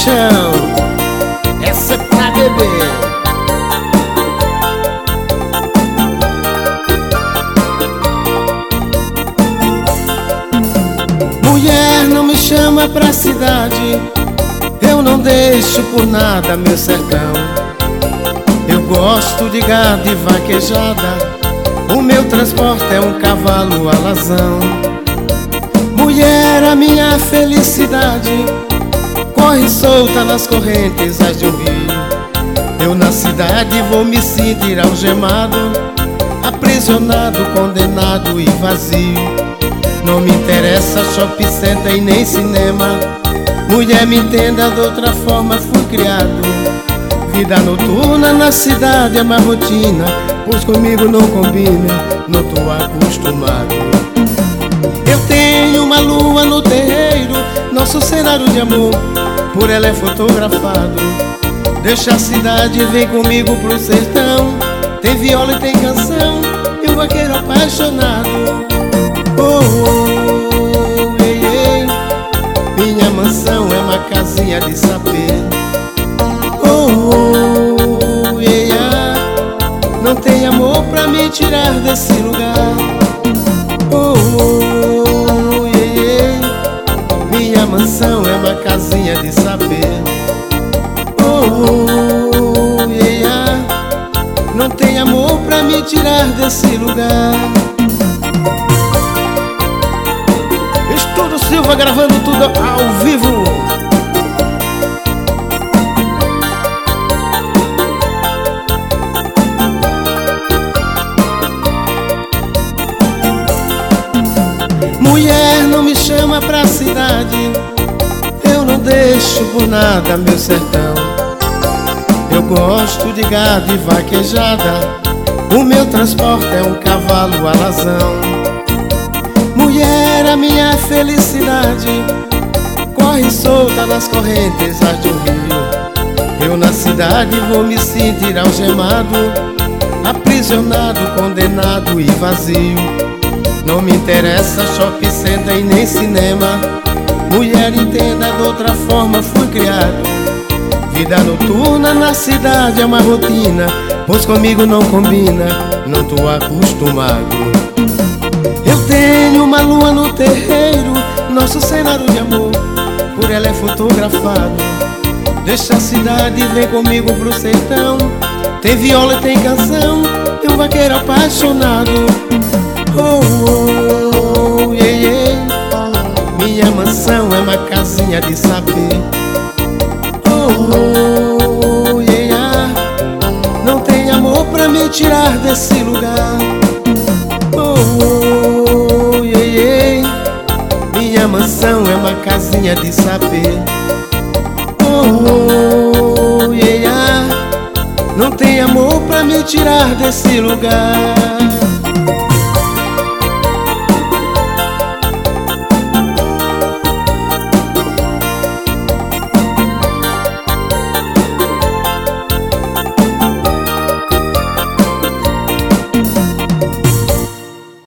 paixão, essa é pra beber. Mulher, não me chama pra cidade, eu não deixo por nada meu sertão. Eu gosto de gado e vaquejada, o meu transporte é um cavalo alazão. Mulher, a minha felicidade corre solta nas correntes de um rio. Eu na cidade vou me sentir algemado, aprisionado, condenado e vazio. Não me interessa shopping center e nem cinema. Mulher, me entenda, de outra forma fui criado. Vida noturna na cidade é mais rotina, pois comigo não combina, não tô acostumado. Eu tenho uma lua no terreiro, nosso cenário de amor, por ela é fotografado. Deixa a cidade, vem comigo pro sertão. Tem viola e tem canção, e um vaqueiro apaixonado. Oh, oh, ei, ei. Minha mansão é uma casinha de saber. Oh, oh, ei, ah. Não tem amor pra me tirar desse lugar. Oh, oh, ei, ei. Minha mansão é uma casinha de saber. Oh, oh, ei, ah. Não tem amor pra me tirar desse lugar. Estúdio Silva gravando tudo ao vivo. Mulher, não me chama pra cidade, eu não deixo por nada meu sertão. Eu gosto de gado e vaquejada, o meu transporte é um cavalo alazão. Mulher, a minha felicidade corre solta nas correntes de um rio. Eu na cidade vou me sentir algemado, aprisionado, condenado e vazio. Não me interessa shopping center e nem cinema. Mulher, entenda, de outra forma fui criado. Vida noturna na cidade é uma rotina, pois comigo não combina, não tô acostumado. Eu tenho uma lua no terreiro, nosso cenário de amor, por ela é fotografado. Deixa a cidade, vem comigo pro sertão. Tem viola e tem canção, e um vaqueiro apaixonado. Oh, oh, oh, ei, ei. Minha mansão é uma casinha de saber. Oh, oh, ei, ah. Não tem amor pra me tirar desse lugar. Oh, oh, ei, ei. Minha mansão é uma casinha de saber. Oh, oh, ei, ah. Não tem amor pra me tirar desse lugar.